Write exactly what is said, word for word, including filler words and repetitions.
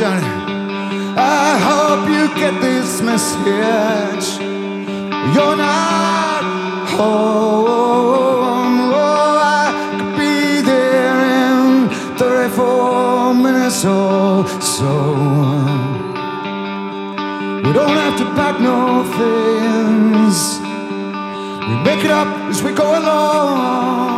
Johnny. I hope you get this message. You're not home. Oh, I could be there in thirty-four minutes or so. We don't have to pack no things. We make it up as we go along.